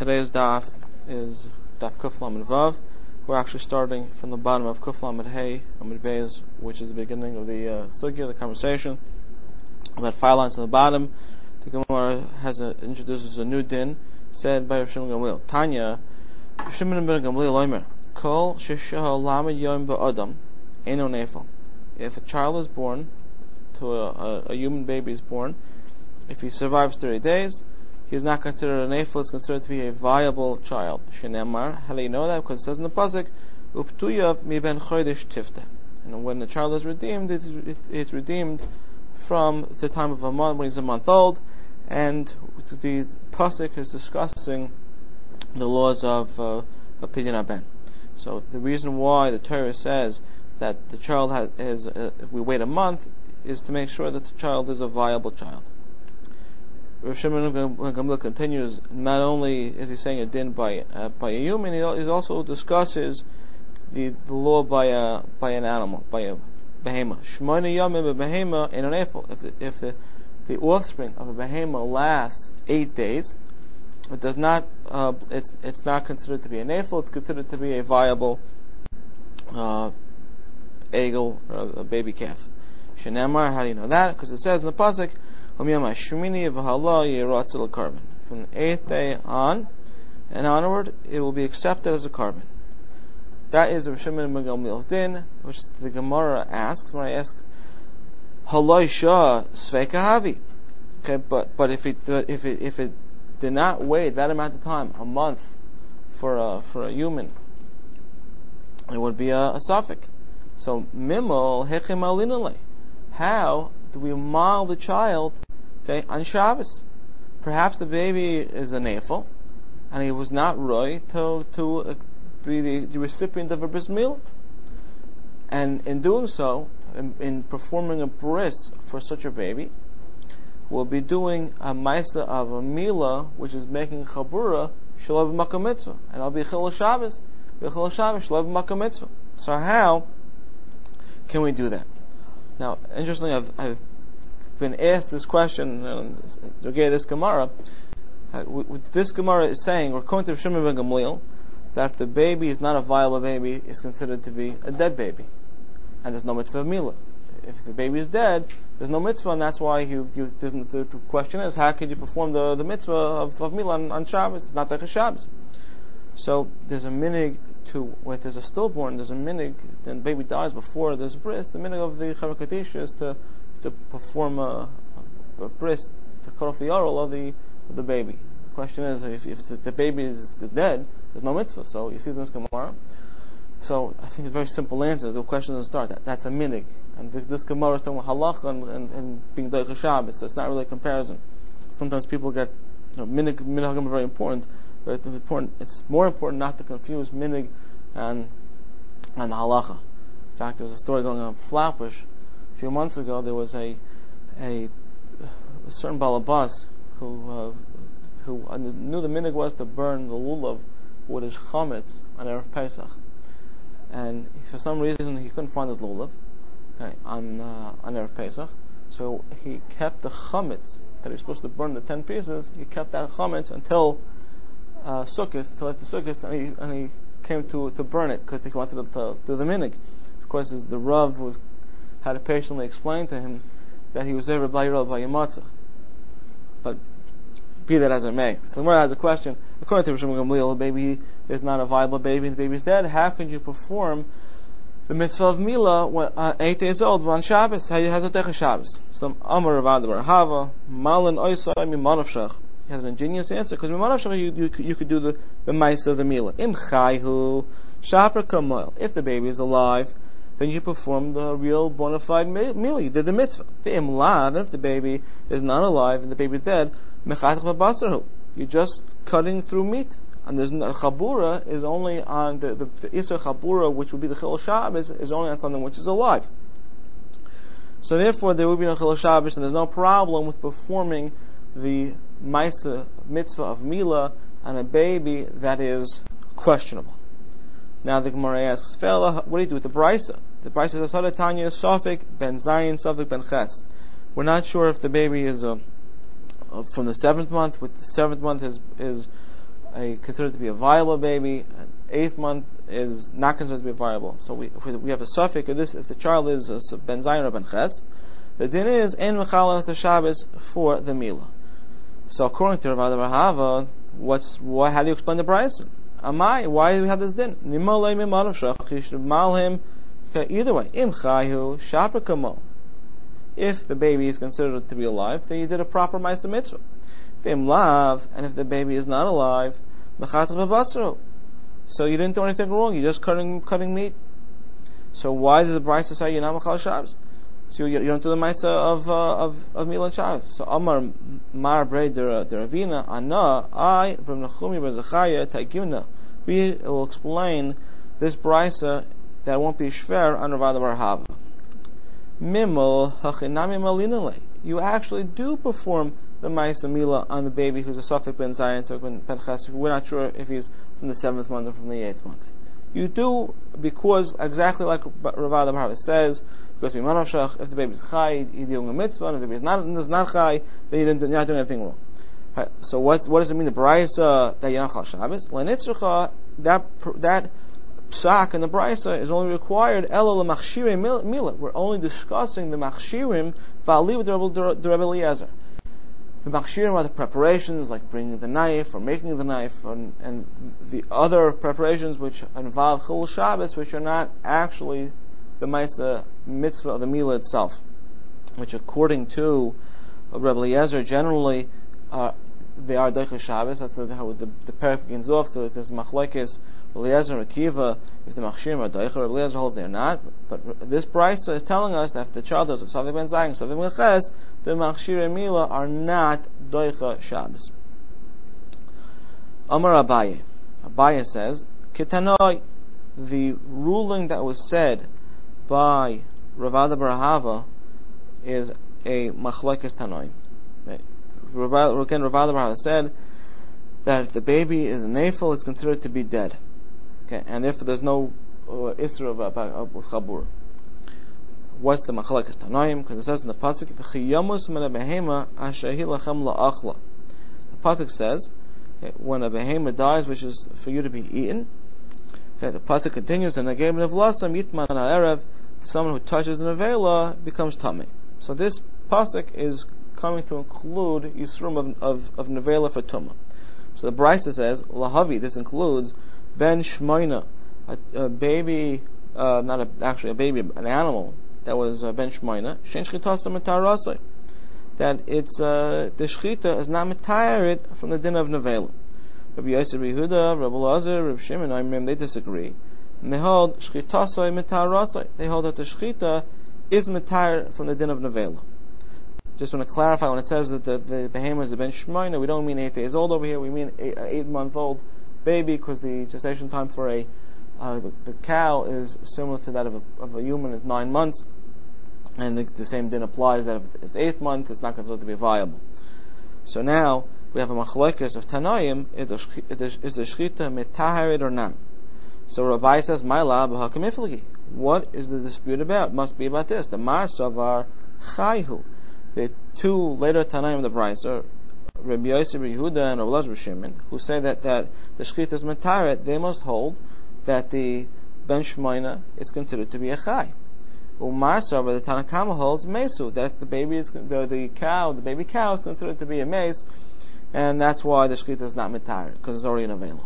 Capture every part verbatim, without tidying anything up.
Today's daf is daf Kuf Lamed Vav. We're actually starting from the bottom of Kuf Lamed Hey Amud Beis, which is the beginning of the uh, sugya, the conversation. About five lines on the bottom, the Gemara has a, introduces a new din said by Rav Shimon Gamliel. Tanya, Rav Shimon ben Gamliel Omer, Kol sheshaha lamed yom ba'adam eno nefel. If a child is born, to a, a, a human baby is born, if he survives thirty days, he is not considered a nefel, is considered to be a viable child. Shenemar, how do you know that? Because it says in the pasuk, Uptuyav mi ben chodesh tifta. And when the child is redeemed, it's, it, it's redeemed from the time of a month, when he's a month old. And the pasuk is discussing the laws of uh, of Pidyon Haben. So the reason why the Torah says that the child has, is, uh, if we wait a month, is to make sure that the child is a viable child. Rav Shimon Gamliel continues. Not only is he saying a din by uh, by a human, he also discusses the, the law by a by an animal, by a behema. Shmona yamim behema in an apple. If the, if the the offspring of a behema lasts eight days, it does not uh, it's it's not considered to be an apple. It's considered to be a viable uh, egel or a baby calf. Shenemar, how do you know that? Because it says in the pasuk, from the eighth day on and onward, it will be accepted as a carbon. That is Rav Shimon ben Gamliel's din, which the Gemara asks. When I ask, Haloi Shah Sveika Havi. Okay, but but if it if it if it did not wait that amount of time, a month, for a for a human, it would be a, a suffix. So mimol hechem alinale. How do we mal the child, okay, on Shabbos? Perhaps the baby is a nefel, and he was not roy to to uh, be the, the recipient of a bris milah. And in doing so, in, in performing a bris for such a baby, we'll be doing a maisa of a milah, which is making chabura shalav makam mitzvah, and I'll be chil Shabbos, be chil Shabbos shalav makam mitzvah. So how can we do that? Now, interestingly, I've, I've been asked this question, uh, okay, this Gemara. Uh, this Gemara is saying, we're going to Shimon ben Gamliel, that if the baby is not a viable baby, is considered to be a dead baby, and there's no mitzvah of milah. If the baby is dead, there's no mitzvah, and that's why you, you, the, the question is, how could you perform the, the mitzvah of, of milah on, on Shabbos? It's not like a Shabbos. So there's a minig to, when there's a stillborn, there's a minig, then the baby dies before there's a bris. The minig of the Chevra Kadisha is to to perform a, a bris, to cut off the oral of the of the baby. The question is, if, if the, the baby is, is dead, there's no mitzvah. So you see this Gemara. So I think it's a very simple answer. The question doesn't start. That, that's a minig. And this, this Gemara is talking about halacha and, and, and being doich Shabbos. So it's not really a comparison. Sometimes people get, you know, minig, minhagim are very important. But it's important. It's more important not to confuse minig and and halacha. In fact, there was a story going on in Flatbush a few months ago. There was a a, a certain balabas who uh, who knew the minig was to burn the lulav with his chametz on Erev Pesach, and for some reason he couldn't find his lulav, okay, on uh, on Erev Pesach, so he kept the chametz that he was supposed to burn the ten pieces. He kept that chametz until Uh, Sukkot, to let the Sukkot, and he, and he came to to burn it because he wanted to, to do the minig. Of course, the Rav was had to patiently explain to him that he was there by Rav by Yamatzah. But be that as it may, so the Gemara has a question. According to Rav Shimon Gamliel, the baby is not a viable baby, and the baby is dead. How can you perform the mitzvah of milah when uh, eight days old on Shabbos? How you has a decha Shabbos? Some Amar Rav Bar Hava Malin Oisai Mimanavshach. He has an ingenious answer, because you, you, you could do the, the mice of the milah. Im chayhu shaper kamoil. If the baby is alive, then you perform the real bona fide milah. You did the mitzvah. The im lav, if the baby is not alive and the baby is dead, mechatach v'basarhu. You're just cutting through meat. And there's no, chabura is only on the the, the isur chabura, which would be the chil Shabbos, is only on something which is alive. So therefore, there would be no chil Shabbos, and there's no problem with performing the Maisa mitzvah of milah on a baby that is questionable. Now the Gemara asks, Fela, what do you do with the Brisa? The Brisa says, Hadatanya Sofik ben Zayin Sofik ben Ches. We're not sure if the baby is a, a, from the seventh month, with the seventh month is is a considered to be a viable baby. An eighth month is not considered to be viable. So we if we have a suffix of this. If the child is a ben zayin or ben ches, the din is ein mechalel to Shabbos for the milah. So according to Rav Hava, what's why? How do you explain the brayso? Amai, why do we have this din? Nimolei mimanav shach. You should mal him either way. Im chayu shapakamo. If the baby is considered to be alive, then you did a proper ma'aseh mitzvah. Im lav, and if the baby is not alive, mechatach v'basro. So you didn't do anything wrong. You're just cutting cutting meat. So why does the brayso say you're not mechal Shabbos? So you, you don't do the ma'aseh of uh, of of milah and Shabbos. So Amar Mar Brei der Ravina Ana I from Nechumi bar Zechariah Taigimna. We will explain this brayso that won't be shver on Rav Bar Hava. Mimel hachinami malinale. You actually do perform the ma'aseh milah on the baby who's a suffix ben zayin, suffix ben ches. We're not sure if he's from the seventh month or from the eighth month. You do, because exactly like Rav Bar Hava says, because if the baby is chai, you're doing a mitzvah, and if the baby is not, is not chai, then you're not doing anything wrong. Right. So what what does it mean, the brayso that you're not chal Shabbos? L'nitzrucha, that that psak in the brayso is only required elo l'machshirim milah. We're only discussing the machshirim va'ali with the Rebbe Eliezer. The machshirim are the preparations, like bringing the knife or making the knife, and, and the other preparations which involve chil Shabbos, which are not actually the ma'aseh mitzvah of the milah itself, which according to Rebbe Eliezer generally uh, they are doicha Shabbos. That's the, how the, the parak begins off. There's machlekes Eliezer and Akiva if the machshirim are doicha. Rebbe Eliezer holds they're not. But this brayso is telling us that if the child does something ben zayin, something ben ches, the machshirim milah are not doicha Shabbos. Amar Abaye. Abaye says, Kitanoi, the ruling that was said by Rav Bar Hava is a machlekes tanoim. Again, Rav Bar Hava said that if the baby is an nafel, it's considered to be dead. Okay, and if there's no uh, isra of chabur, what's the machlekes tanoim? Because it says in the pasuk, "V'chiyamus min behema asher hi lachem la'achla." The pasuk says, okay, when a behema dies, which is for you to be eaten. Okay, the pasuk continues, and again of lasam yitman ha'erev. Someone who touches the nevela becomes tamei. So this pasuk is coming to include yisrum of of, of nevela for tumah. So the brayso says lahavi. This includes ben shmoina, a, a baby, uh, not a, actually a baby, an animal that was uh, ben shmoina. Shein shchitasa mitarasai. That it's uh, the shchita is not mitared from the din of nevela. Rabbi Yosef, Rabbi Yehuda, Rabbi Elazar, Rabbi Shimon, I mean, they disagree. And they hold shchitasai mitarasai. They hold that the shchita is mitar from the din of nevela. Just want to clarify, when it says that the, the behemoth is a ben shmoina, we don't mean eight days old over here. We mean an eight month old baby, because the gestation time for a uh, the, the cow is similar to that of a, of a human. It's nine months, and the, the same din applies that if it's eighth month, it's not considered to be viable. So now we have a machlekes of tanoim: is the shchita mitaharid or not? So Rabbi says, "My lab hakamiflegi." What is the dispute about? It must be about this. The marsavar chayhu. The two later tanaim of the brayso, Rabbi Yosef, Rabbi Yehuda, and Rabbi Elazar Shimon, who say that, that the shchita is mitaharid, they must hold that the ben shmoina is considered to be a chay. Umarsavar, the Tanna Kama holds mesu, that the baby is the, the cow, the baby cow is considered to be a mace, and that's why the shchita is not mitaharid, because it's already available.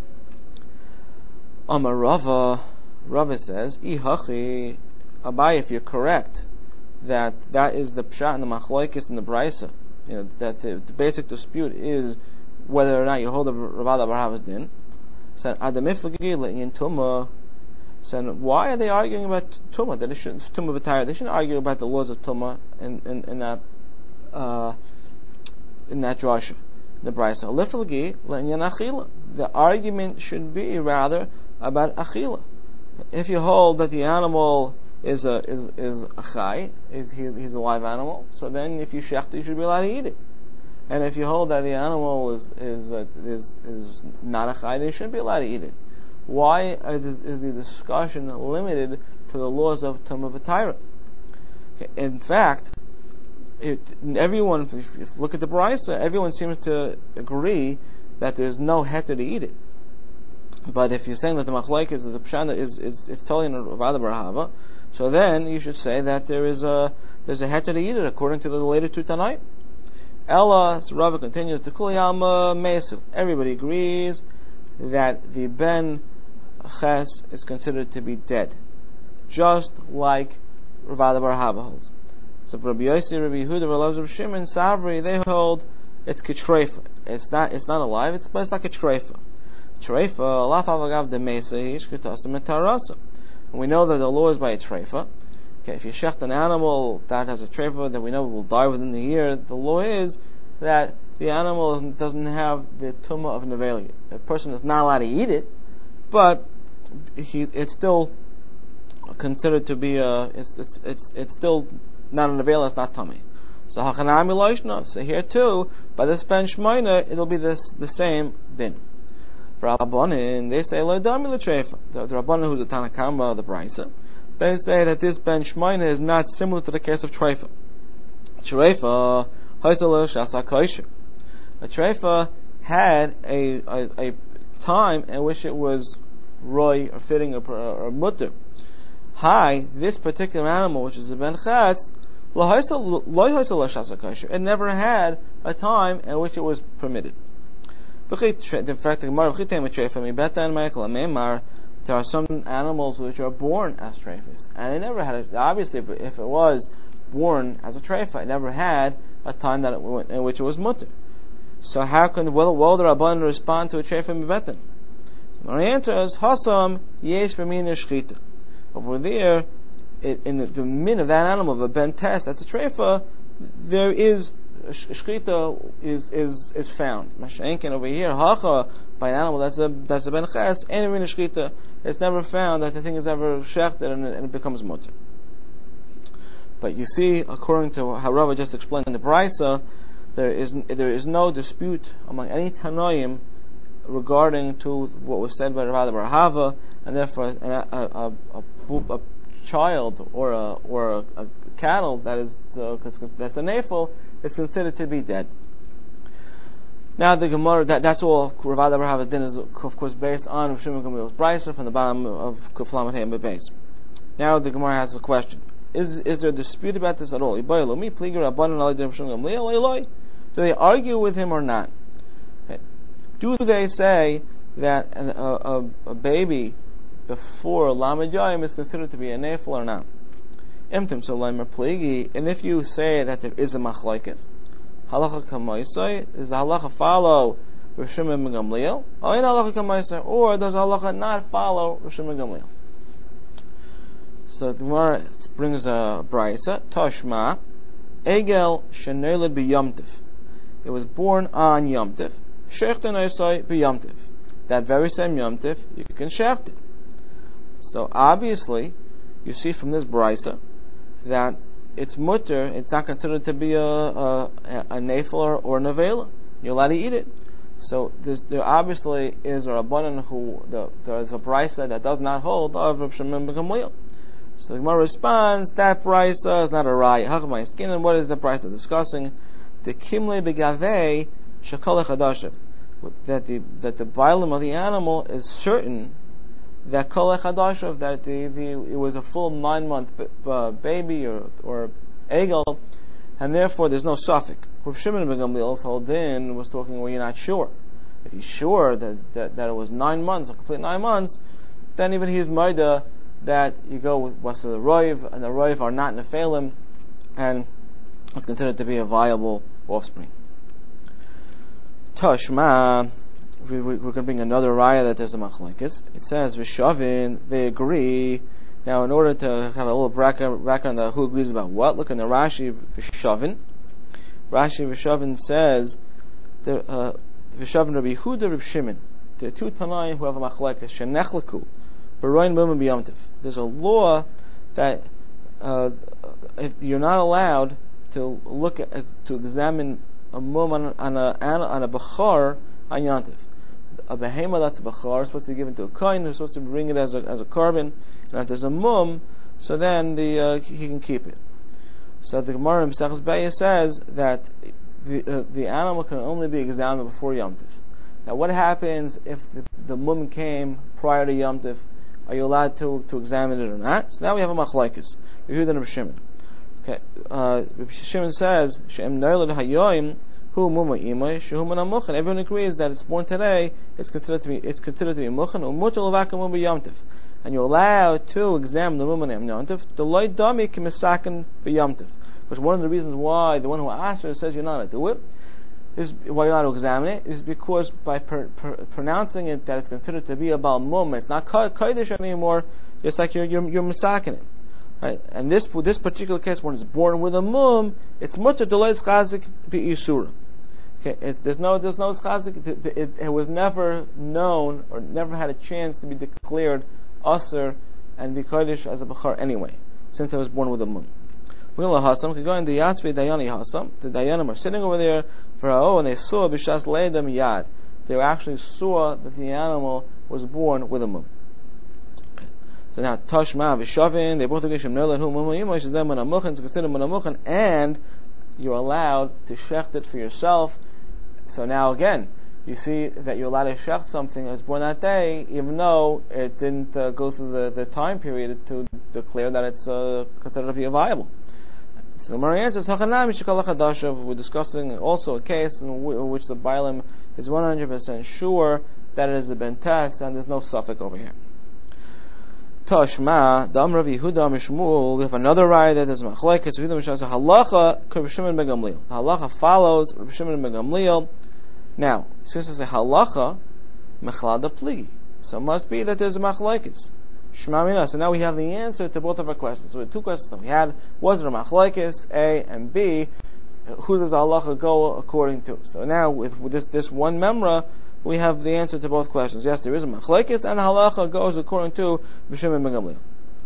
Amar Rava, Rava says, Ihachi, Abai, if you're correct, that that is the pshat and the machlokes and the brayso, you know, that the, the basic dispute is whether or not you hold a Rav Bar Hava's din. So, Adamiflagi le'in tumah. So, why are they arguing about tumah? That it shouldn't tumah v'tayr. They shouldn't argue about the laws of tumah in in, in that uh, in that drasha, the brayso. Liflagi le'in achila. The argument should be rather about achila. If you hold that the animal is a is is a chai, is he, he's a live animal, so then if you shecht, you should be allowed to eat it. And if you hold that the animal is is uh, is is not a chai, then you shouldn't be allowed to eat it. Why is the discussion limited to the laws of tumah v'tayra? Okay, in fact, it, everyone, if you look at the brayso, everyone seems to agree that there's no heter to eat it. But if you're saying that the machlokes is the pshana is is is totally in Ravada bar Hava, so then you should say that there is a there's a heter to eat it according to the later two Tanaim. Ella, so Rava continues, the Kuli Alma Mesu. Everybody agrees that the Ben Ches is considered to be dead, just like Ravada bar Hava holds. So Rabbi Yossi, Rabbi Yehuda, Rabbi Shimon, Savri, they hold it's ketreifa. It's not it's not alive. It's but it's like a treifa. Treifa, laf avagav de mesa ishketasim etarasa. And we know that the law is by a treifa. Okay, if you shecht an animal that has a treifa that we know will die within the year, the law is that the animal doesn't have the tumah of neveli. A person is not allowed to eat it, but he, it's still considered to be a. It's it's it's, it's still not a neveli. It's not tummy. So hachanami loishna. So here too, by this ben shmoina, it'll be this the same din. For Rabbanin, they say lo dami l'treifa. The Rabbanin, who's the Tanakama, the Brisa, they say that this ben shmoina is not similar to the case of treifa. Treifa haisalo shasa kosher. A treifa had a, a a time in which it was roy or fitting or, or mutter. Hi, this particular animal, which is a ben chas, it never had a time in which it was permitted. In fact, there are some animals which are born as treifas, and it never had a, obviously if it was born as a treifa, it never had a time that it, in which it was mutter. So how can will, will the Rabban respond to a treifa mibetan? So the answer is hasam yesh b'mina shchita. Over there, It, in the, the min of that animal, of a ben test, that's a treifa, there is shchita is is is found. Mashenkin over here, hacha by an animal that's a that's a ben ches, any min shchita, it's never found that the thing is ever shechted and, and it becomes mutter. But you see, according to how Rava just explained in the Brisa, there is there is no dispute among any Tanoim regarding to what was said by Ravada bar Hava, and therefore a, a, a, a, a child or a or a, a cattle that is uh, that's a nafel is considered to be dead. Now the Gemara that, that's all Ravada bar Hava's din is of course based on Rav Shimon Gamliel's brisa from the bottom of Kuflamet Hayim Bebeis. Now the Gemara has a question: Is is there a dispute about this at all? Do they argue with him or not? Okay. Do they say that an, a, a, a baby before Lamed Yayim is considered to be a nafel or not? And if you say that there is a machlokes, halacha kamaisai, is the halacha follow Rav Shimon ben Gamliel, or does the halacha not follow Rav Shimon ben Gamliel? So the Gemara brings a brisa, Tashma, Egel sheneled b'yomtiv. It was born on Yom Tiv. Shechten oisai b'Yom Tiv. That very same Yom Tiv, you can shecht it. So obviously, you see from this brisa that it's mutter. It's not considered to be a a, a nafel or, or nevela. You're allowed to eat it. So there obviously is a rabbanan who the, there is a brisa that does not hold of Rav Shimon ben Gamliel. So the Gemara responds that brisa is not a raya. Hachamay skin. And what is the brisa discussing? The kimle begavei shakol chadashav. That the that the bialim of the animal is certain that kol chadashav, that the, the it was a full nine month b- uh, baby or or egel, and therefore there's no suffix. Rav Shimon ben Gamliel's whole din was talking where you're not sure. If you're sure that, that, that it was nine months, a complete nine months, then even he's maida that you go with what's the roiv, and the roiv are not nefelim, and it's considered to be a viable offspring. Tashma, we, we, we're going to bring another raya that there's a machlokes. It says Vishavin, they agree. Now, in order to have a little background on who agrees about what, look in the Rashi Vishavin. Rashi Vishavin says the uh, Vishavin Rabbi Yehuda Rabbi Shimon. There are two Tanaim who have a machlokes. Shenechleku, Baroin B'Mim B'Yom Tov. There's a law that uh, if you're not allowed to look at, to examine a mum on, on a on a bachar on Yom Tov. A behema that's a bachar is supposed to be given to a kohen who's supposed to bring it as a as a carbon, and if there's a mum, so then the uh, he can keep it. So the Gemara in Mesechus Beis says that the uh, the animal can only be examined before Yom Tov. Now, what happens if the, the mum came prior to Yom Tov? Are you allowed to, to examine it or not? So now we have a machlokes. We hear that Reb Shimon. Okay, uh, Reb Shimon says, "She'em nerled hayoyim hu muma imay shehu mana muchen." Everyone agrees that it's born today. It's considered to be it's considered to be muchen umuter levaka mum Yom Tov, and you're allowed to examine the mum on Yom Tov. The loy dami kimisaken b'Yom Tov. Because one of the reasons why the one who asked her says you're not allowed to do it, is why you're allowed to examine it, is because by per, per, pronouncing it that it's considered to be a Baal Mum, it's not Kodesh anymore, just like you're, you're, you're misaking it. Right? And this this particular case, when it's born with a Mum, it's mutter delays chazik bi'isura. Okay, it, there's no there's no chazik, it, it, it was never known, or never had a chance to be declared Aser and be Kodesh as a Bechar anyway, since it was born with a Mum. Hasam could go in the Yatzvi Dayani Hasam. The Dayanim are sitting over there for oh, and they saw Bishas Leidam Yad. They actually saw that the animal was born with a mum. So now Tashma Vishavin, they both agree Shem Nerlan Hu Mum Yimosh is them Manamuchan, it's considered Manamuchan, and you're allowed to shecht it for yourself. So now again, you see that you're allowed to shecht something that was born that day, even though it didn't uh, go through the, the time period to declare that it's uh, considered to be viable. So the Gemara answers, we're discussing also a case in which the Bailam is one hundred percent sure that it is a bentes and there's no suffix over here. Tashma, Dam Rav Yehuda Mishmul, we have another rider, there's Machlekes, Yehuda Mishmul says, Halacha, Rav Shimon ben Gamliel. Halacha follows Rav Shimon ben Gamliel. Now, since it's a Halacha, Mechlada Pligi. So it must be that there's a Machlekes. So now we have the answer to both of our questions. So we have two questions that we had. Was there a machlokes, A, and B? Who does the halacha go according to? So now with, with this, this one memra, we have the answer to both questions. Yes, there is a machlokes, and halacha goes according to B'Shimon ben Gamliel.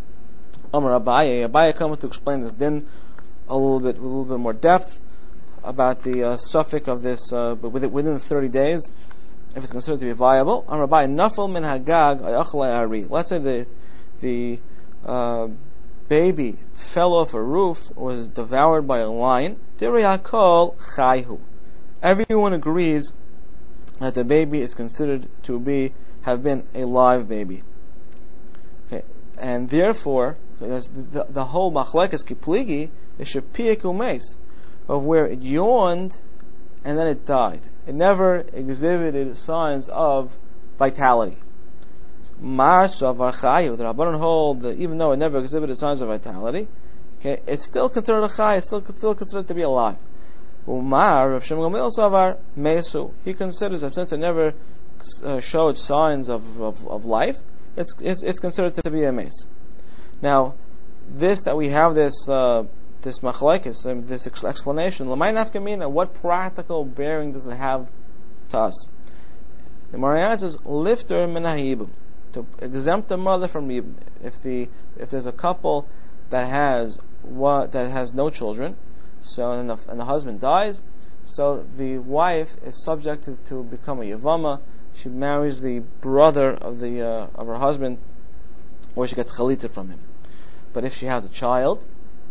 Amar Abaye. Abaye comes to explain this din a little bit, with a little bit more depth about the uh, suffix of this, uh, within, within the thirty days, if it's considered to be viable. Amar Abaye, Nafal min hagag ayachlei ari. Let's say the the uh, baby fell off a roof or was devoured by a lion. Diriyakol chayhu. Everyone agrees that the baby is considered to be have been a live baby. Okay, and therefore, the, the whole machlekes kipligi is shepiyek umeis, of where it yawned and then it died. It never exhibited signs of vitality. Mar Shavar Chayu, the Rabbanon hold that even though it never exhibited signs of vitality, okay, it's still considered a Chay, it's still, still considered to be alive. Umar Rav Shimon Gamliel Savar Mesu, he considers that since it never uh, showed signs of, of, of life, it's, it's it's considered to be a mace. Now, this that we have this uh, this machlekes, um, this ex- explanation, l'may nafkamina, what practical bearing does it have to us? The Gemara says, lifter minahibum, to exempt the mother from Yibum. If the if there's a couple that has what that has no children, so and the, and the husband dies, so the wife is subject to, to become a Yavama. She marries the brother of the uh, of her husband, or she gets chalitza from him. But if she has a child,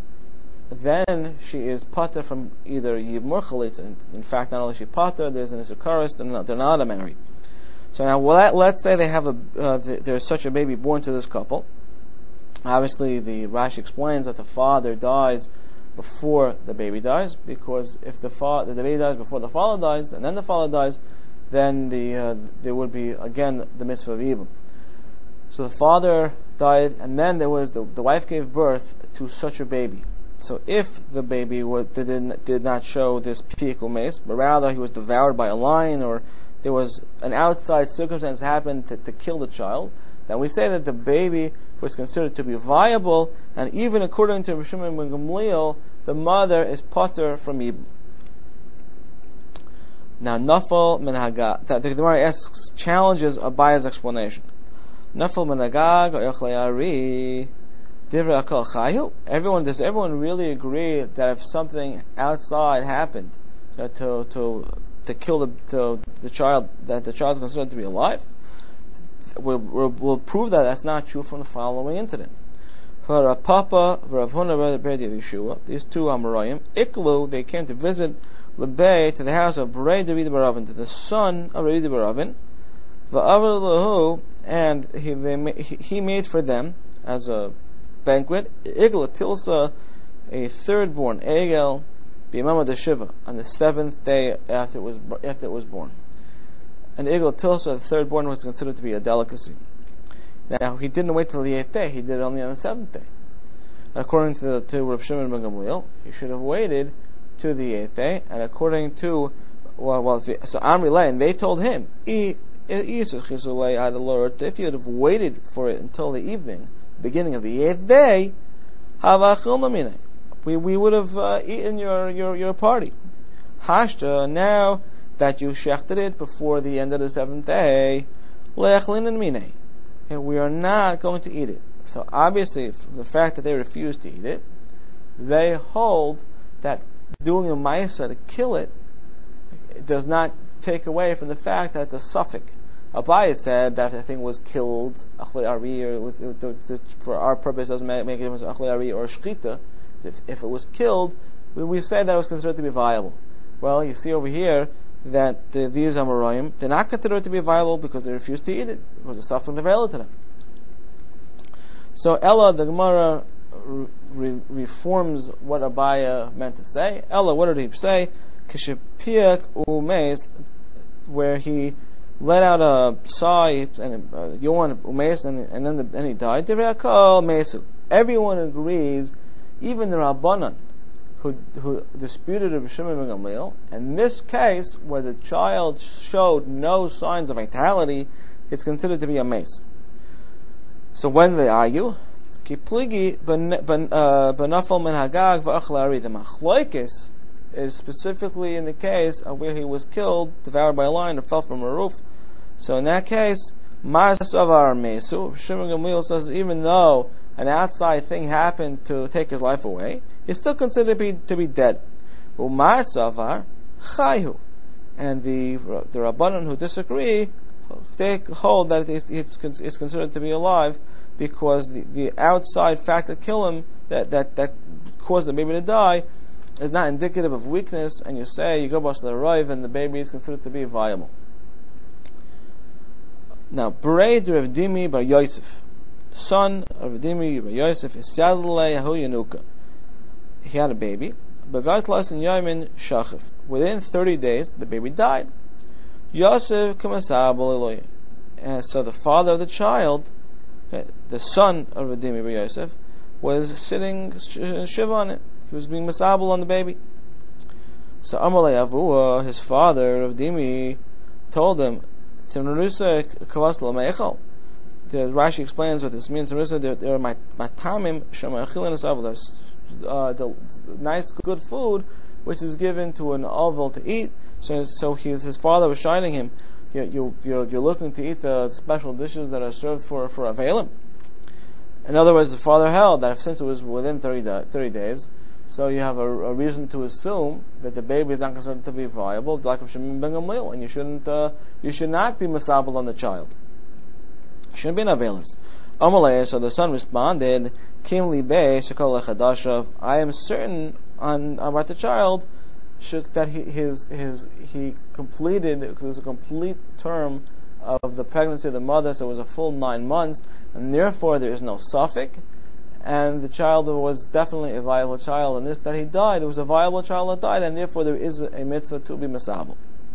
then she is pater from either Yibum or chalitza. In, in fact, not only is she pater, there's an isukaris, they're not, they're not married. So now, well, let's say they have a uh, there's such a baby born to this couple. Obviously, the Rashi explains that the father dies before the baby dies, because if the fa- the baby dies before the father dies, and then the father dies, then the uh, there would be again the mitzvah of Yibum. So the father died, and then there was the, the wife gave birth to such a baby. So if the baby was, did, did not show this piyik mace, but rather he was devoured by a lion, or there was an outside circumstance happened to, to kill the child, then we say that the baby was considered to be viable, and even according to Rav Shimon ben Gamliel, the mother is pater from Yibum. Now, Nafal min Hagag, the Gemara asks, challenges Abaya's explanation. Nafal min Hagag ayachlei ari divrei akal chayu. Everyone, does everyone really agree that if something outside happened uh, to to to kill the to the child, that the child is considered to be alive? We'll, we'll, we'll prove that that's not true from the following incident. For Rav Papa, Rav Huna, Rav Yeshua, these two Amoraim, Iklu, they came to visit lebei, to the house of Berei David Baravin, to the son of David Baravin, va'avar lahu, and he, they, he made for them as a banquet igla tilsa, a third born egel, b'imama de shiva, on the seventh day after it was after it was born. And igla tilsa, the third born, was considered to be a delicacy. Now he didn't wait till the eighth day; he did it only on the seventh day. According to to Rav Shimon ben Gamliel, he should have waited to the eighth day. And according to well, well so Amri Lay, and they told him, if you would have waited for it until the evening, beginning of the eighth day, we we would have uh, eaten your, your your party. Hashta, now that you shechted it before the end of the seventh day, and we are not going to eat it. So obviously, the fact that they refuse to eat it, they hold that doing a ma'isa to kill it, it does not take away from the fact that it's a suffix. Abaye said that the thing was killed, achlei ari, or it was, it, it, for our purpose, it doesn't make a difference, achlei ari or shchita. If, if it was killed, we, we say that it was considered to be viable. Well, you see over here that uh, these Amoraim, they're not considered to be viable because they refused to eat it. It was a suffix available to them. So Ella, the Gemara re- reforms what Abaya meant to say. Ella, what did he say? Kishepiak umeis, where he let out a sigh and a yawn umeis, and, and then the, and he died. Everyone agrees, even the Rabbanan, who who disputed Rav Shimon ben Gamliel, in this case where the child showed no signs of vitality, it's considered to be a mace. So when they argue, Kipligi benafal min hagag v'achlari, the machloikis is specifically in the case of where he was killed, devoured by a lion, or fell from a roof. So in that case, ma'asavar mesu. Shimon Gamliel says even though an outside thing happened to take his life away, he's still considered to be to be dead. Ma'asavar chayu, and the the Rabbanan who disagree, they hold that it's, it's, it's considered to be alive because the, the outside fact that killed him, that, that, that caused the baby to die, is not indicative of weakness, and you say, you go back to the Rav, and the baby is considered to be viable. Now, Berei Rav Dimi bar Yosef, son of Rav Dimi bar Yosef, is Yadlei Yahu Yanuka. He had a baby, Begat Las in Yamin Shachif. Within thirty days, the baby died. Yosef Kamasabal Eloy. And so the father of the child, the son of Radimi bar Yosef, was sitting shiva on it. He was being masabal on the baby. So Amalei Avua, his father, Radimi, told him, the Rashi explains what this means. There are matamim shemachilin asavul, the nice good food which is given to an oval to eat. So, so his his father was shining him. You, you, you're, you're looking to eat the special dishes that are served for for Avelim. In other words, the father held that since it was within thirty, thirty days, so you have a, a reason to assume that the baby is not considered to be viable, like of Shimon ben Gamliel, and you shouldn't, uh, you should not be masabel on the child. You shouldn't be in Avelim. Amalei, so the son responded, Kim libe shekol echadashav. I am certain on about the child that he his his he completed, because it was a complete term of the pregnancy of the mother, so it was a full nine months, and therefore there is no suffix, and the child was definitely a viable child, and this that he died, it was a viable child that died, and therefore there is a mitzvah to be masabel.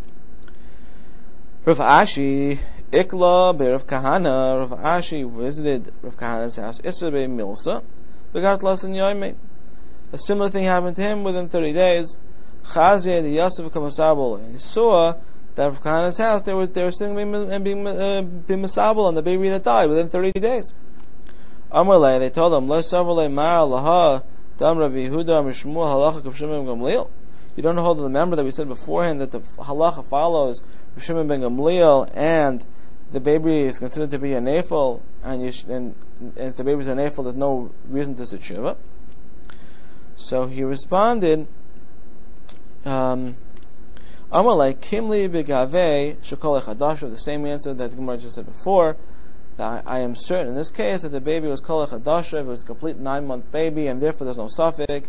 Rav Ashi Ikla be Rav Kahana. Rav Ashi visited Rav Kahana's house. Issa be Milsa. Begat Las in Yoimei. A similar thing happened to him within thirty days. Chazia the Yosef Kamasabel, and he saw that Rav Kahana's house they were they were sitting and being uh, being masabel on the baby that died within thirty days. Amalei, they told him, Lo Savalei Mar Laha Dam Rav Yehuda Mishmuel Halacha Rav Shimon ben Gamliel. You don't hold to the member that we said beforehand that the halacha follows Rav Shimon ben Gamliel, and the baby is considered to be a nafel, and, you sh- and, and if the baby is a nafel, there's no reason to sit shiva. So he responded, um, Amalei Kimli Begave Shekol Echadashav, the same answer that the Gemara just said before. That I, I am certain in this case that the baby was Kol Echadashav, it was a complete nine month baby, and therefore there's no suffix,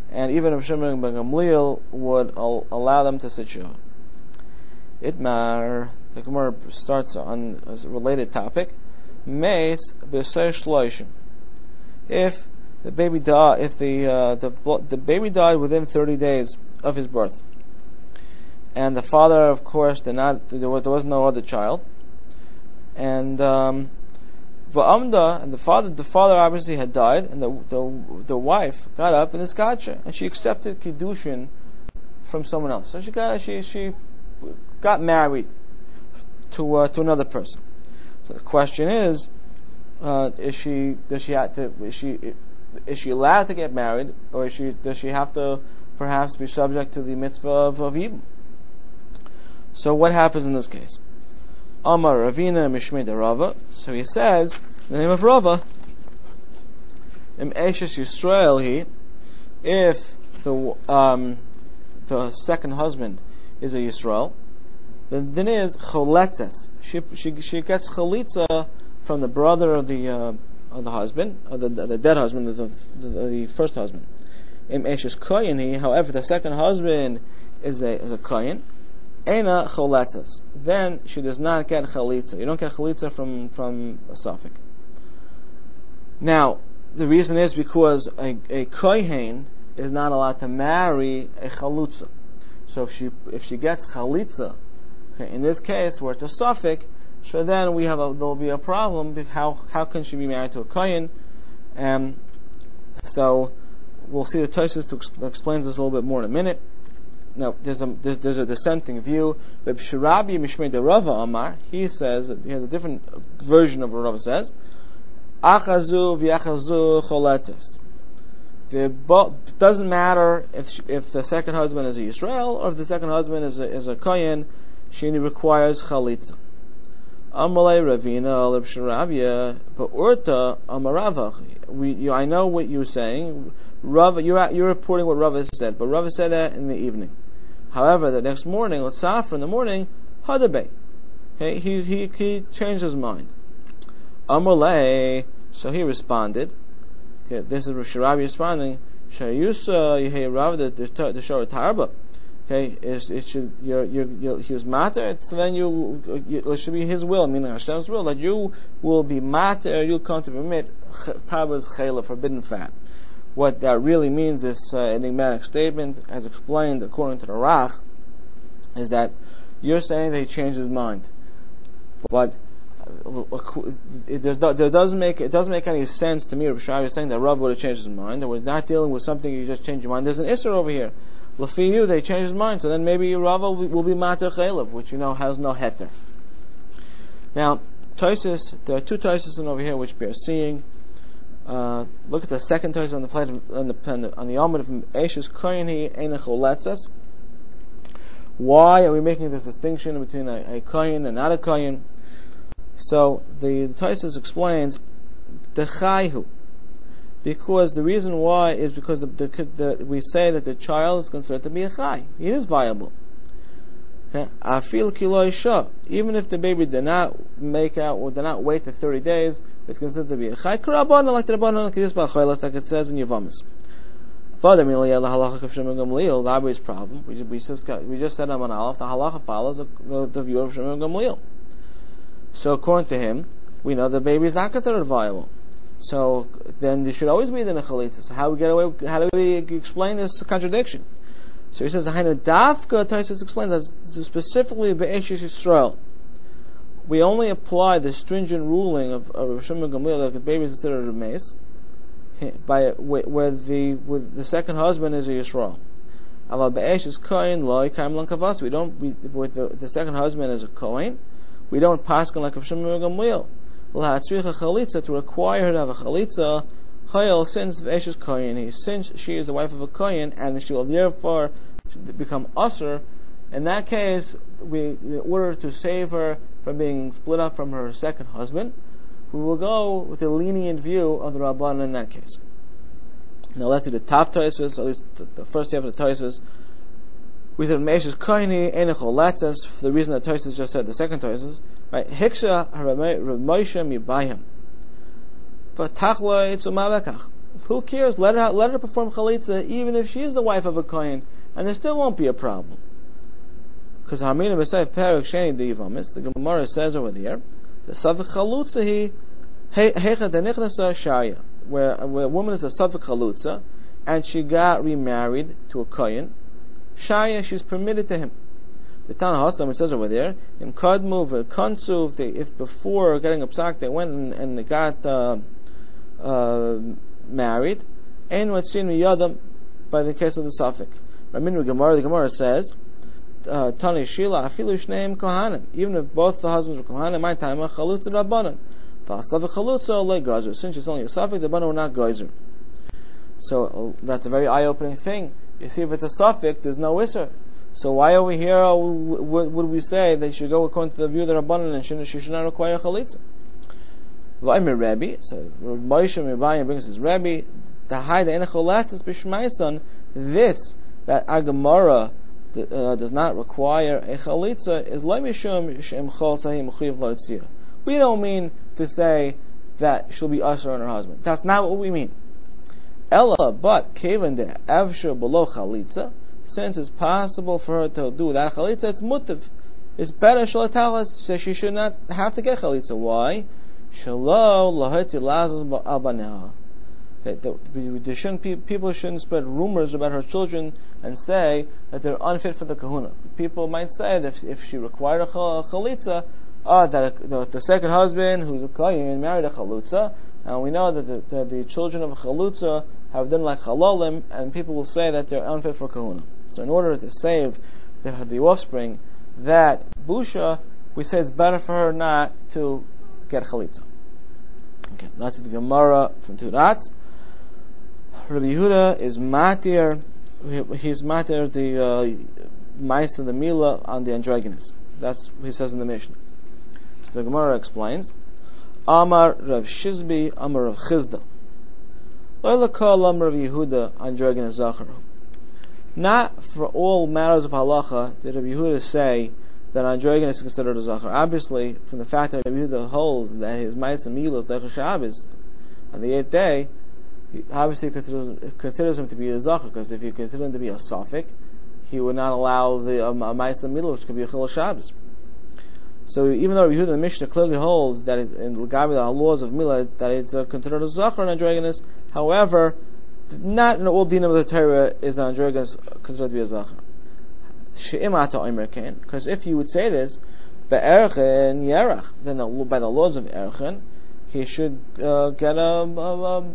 and even if Shimon ben Gamliel would al- allow them to sit Shiva. Itmar, the Gemara starts on a related topic. Meis b'sei shloishim. If the baby died, if the uh, the the baby died within thirty days of his birth, and the father, of course, did not. There was, there was no other child, and um, va'amda, and the father, the father obviously had died, and the the the wife got up in this gotcha, and she accepted kiddushin from someone else. So she got she she got married to uh, to another person. So the question is, uh, is she does she have to is she is she allowed to get married, or is she does she have to perhaps be subject to the mitzvah of, of Yibum? So what happens in this case? Amar Ravina Mishmei de Rava. So he says, in the name of Rava, Im Eshes Yisrael he, if the um, the second husband is a Yisrael, then then is choletzes. She she she gets chalitza from the brother of the uh, of the husband, of the the dead husband, of the, the, the first husband. Im Eshes Kohen he. However, the second husband is a is a Kohen. Eina choletzes. Then she does not get chalitza. You don't get chalitza from from a suffix. Now, the reason is because a, a kohen is not allowed to marry a chalutza. So if she if she gets chalitza, okay, in this case where it's a suffix, so then we have a, there'll be a problem. With how how can she be married to a kohen? Um, so we'll see the Tosfos to exp- explains this a little bit more in a minute. Now, there's a there's, there's a dissenting view. But Shirabi Mishmei de Rava Amar, he says, he has a different version of what Rava says. Achazu v'achazu choletes. It doesn't matter if she, if the second husband is a Yisrael or if the second husband is a, is a Kohen, she requires chalitza. Amalei Ravina Leb Shirabia, but Urta Amarava. We, you, I know what you're saying. Rava, you're you're reporting what Rava said, but Rava said that in the evening. However, the next morning, let's Safra in the morning, Hadabe. Okay, he he he changed his mind. Amalei, so he responded. Okay, this is Shirabi responding. Shayusa Yehei Rav the the Shor Tarba. Okay, it, it should you're, you're, you're, he was matter. So then you, you it should be his will, meaning Hashem's will, that you will be matter. You'll come to permit Tarba's chayla, forbidden fat. What that really means, this uh, enigmatic statement, as explained according to the Rach, is that you're saying that he changed his mind, but it does not, it doesn't make it doesn't make any sense to me. Rav Shai is saying that Rav would have changed his mind. That we're not dealing with something you just change your mind. There's an Isser over here. L'fi you, they changed his mind, so then maybe Rav will be, will be mater chaylev, which you know has no heter. Now, Tosfos, there are two Tosfos over here which we are seeing. Uh, look at the second Tosfos on the plate of, on the on the Amud of Eshes Kohen Eina Choletzes. Why are we making this distinction between a, a Kohen and not a Kohen? So the, the Tosfos explains the Chayhu, because the reason why is because the, the, the, we say that the child is considered to be a Chay. He is viable. Okay? Afil kilo isha. Even if the baby did not make out or did not wait the thirty days, it's considered to be a Chay. Karabana, like the Rabbanon, like it says in Yavamis. Further, the halacha of Shimon Gamliel, the obvious problem. We, we just got, we just said on Aleph, the halacha follows the, the, the view of Shimon Gamliel. So according to him, we know the baby is not considered viable. So then there should always be the nechalitza. So how do we get away? How do we explain this contradiction? So he says, "Hainu dafka." Tosfos explains that specifically be'eshes Yisrael, we only apply the stringent ruling of Rav Shimon Gamliel that the baby is considered a mace by where the with the second husband is a Yisrael. Aval be'eshes kohen loy kaim lan kavas. We don't we, with the, the second husband is a kohen. We don't pass like Rav Shimon Gamliel. To require her to have a chalitza, chayil since Eshes Kohen, since she is the wife of a Kohen, and she will therefore become usher. In that case, we, in order to save her from being split up from her second husband, we will go with a lenient view of the Rabbanan in that case. Now let's see the top Tosfos, at least the, the first half of the Tosfos. We said Eshes Kohen enechol letzes, for the reason that Tosfos just said the second Tosfos. Right, Hiksha Rav Moshe Mibayim. But Tachla it's umavekach. Who cares? Let her let her perform chalitza, even if she is the wife of a kohen, and there still won't be a problem. Because Hamina B'Sayf Perek Sheni Divamis, the Gemara says over there, the Savik Chalutza he Hecha Denichnasa Shaya, where where a woman is a Savik Chalutza, and she got remarried to a kohen. Shaya, she's permitted to him. The Tana Hasam, it says over there, in Kadmu v'Kansuv, if before getting a psak they went and, and they got uh, uh, married, ein watzin miyadam, by the case of the Safik. Ramin Gemara, the Gemara says, uh, Tani Shila afilu shneim kohanim, even if both the husbands were kohanim, my time chalutza rabbanan, v'asavik chalutza le gazer. Since it's only a Safik, the banan were not gazer. So uh, that's a very eye-opening thing. You see, if it's a Safik, there's no isser. So why over here uh, would, would we say that you should go according to the view of the Rabbanan and she, she should not require chalitza? V'aymer Rabbi, so Moshe Mirbayim brings his Rabbi, the high the enecholatis b'shmaisan, this that our Gemara uh, does not require a chalitza is lo mishum shem chol sahim mechuyev lotzia. We don't mean to say that she'll be usher on her husband. That's not what we mean. Ella, but kevan de avsha below chalitza. Since it's possible for her to do that chalitza, it's mutiv. It's better shalatalas, so she should not have to get chalitza. Why? Shalo lahati lazas ba'albaneha. There shouldn't be, people shouldn't spread rumors about her children and say that they're unfit for the kahuna. People might say that if, if she required a chalitza, ah, that the, the second husband, who's a kohen, married a chalutza, and we know that the, that the children of a chalutza have done like halalim, and people will say that they're unfit for kahuna. So in order to save the, the offspring, that busha, we say it's better for her not to get chalitza. Okay, that's the Gemara from Turat. Rabbi Yehuda is matir. He's matir the uh, mice of the mila on the androgynous. That's what he says in the Mishnah. So the Gemara explains, Amar Rav Shizbi, Amar Rav Chizda. Lo lekol Amar Rav Yehuda androgynous zacharu. Not for all matters of halacha did Rabbi Yehuda say that androgynous is considered a zachar. Obviously, from the fact that Rabbi Yehuda holds that his mice and milos dechar Shabbos on the eighth day, he obviously considers, considers him to be a zachar, because if you consider him to be a safek, he would not allow the um, a mice and milos to be a chil Shabbos. So even though Rabbi Yehuda the Mishnah clearly holds that it, in the laws of milah that it's uh, considered a zachar and androgynous, however, not in all dinim of the Torah is the androgynous considered to be a zachar. She'imata omer ken, because if you would say this, be'erchen yerach, then the, by the laws of erchen, he should uh, get a, a, a,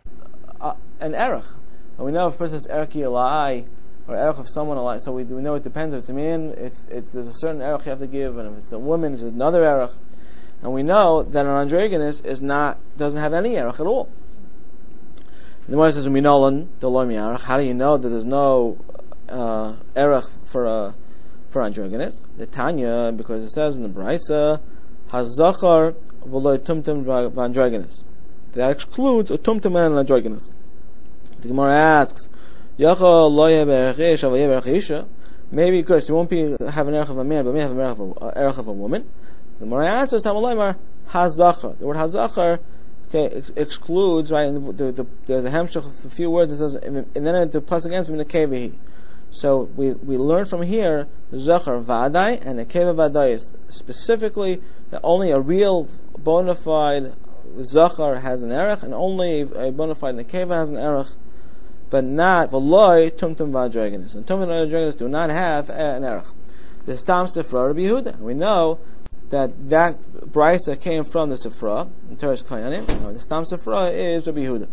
a an erech. And we know if a person is erech yelai or erech of someone alike, so we, we know it depends. If it's a man, it's, it, there's a certain erech you have to give, and if it's a woman, it's another erech. And we know that an androgynous is not doesn't have any erech at all. The Gemara says, how do you know that there's no uh, erech for a for androgynous? The Tanya, because it says in the Brisa, hazachar v'lo tumtum v'androgynous. That excludes a tumtum and an androgynous. The Gemara asks, yachal lo yeberach isha v'yeberach isha. Maybe because you won't be have an erech of a man, but may have an erech of a, erech of a woman. The Gemara answers, Tamalaymar hazachar. The word hazachar okay, ex- excludes, right? And the, the, the, there's a hamshach of a few words that says, and then the plus against from the kevehi. So we we learn from here zachar vadai and the keva vadai is specifically that only a real bona fide zachar has an erech, and only a bona fide nekeva has an erech, but not v'loy tumtum v'androgynous. And tumtum v'androgynous do not have an erech. The Stam Sifra Rabbi Yehuda. We know that that brisa came from the Sifra in Teres Koyanim. The Stam Sifra is Rabbi Yehuda.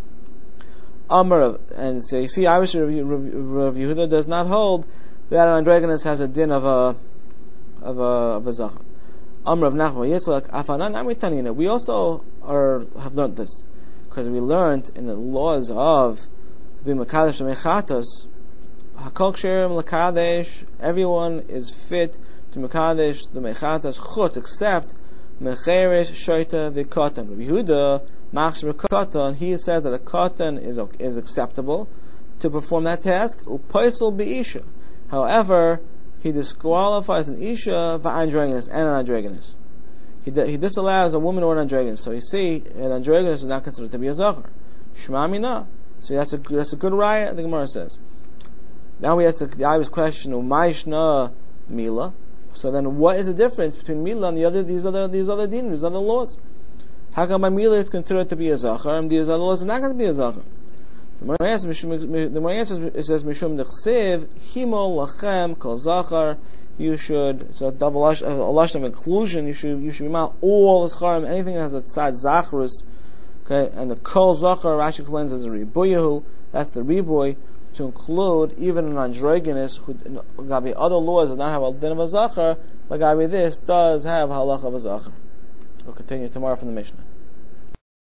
Amar, and so you see, obviously Rabbi Yehuda does not hold that an androgynous has a din of a of a of a zachar. Amar of Nachman Yitzchak Afanan Amitanina. We also are have learned this because we learned in the laws of B'Makadesh Mechatos Hakol Ksherim Lakadesh. Everyone is fit to Mekadesh the Mechatos Chutz except Mecheresh Shoita the Katan. Rabbi Yehuda Machshir Katan. He says that a Katan is is acceptable to perform that task. Upaisel Be'isha. However, he disqualifies an Isha v'androgynous and an androgynous. He he disallows a woman or an androgynous. So you see, an androgynous is not considered to be a zachar. Shema mina. So that's a that's a good riot. The Gemara says. Now we ask the, the obvious question of Ma'ishna Mila. So then, what is the difference between Mila and the other these other these other dinim, these other laws? How come my Mila is considered to be a zachar and these other laws are not going to be a zachar? The Gemara answers, it says Mishum Dechsev Himol Lachem Kol Zachar. You should, it's a double a lashon of inclusion. You should you should be out all the scharim, anything that has a tzad zacharus. Okay, and the kol zachar Rashi explains as a ribuyahu. That's the riboy, to include even an androgynous who gabi other laws that don't have a din of a zachar. But gabi this does have halach of a zachar. We'll continue tomorrow from the Mishnah.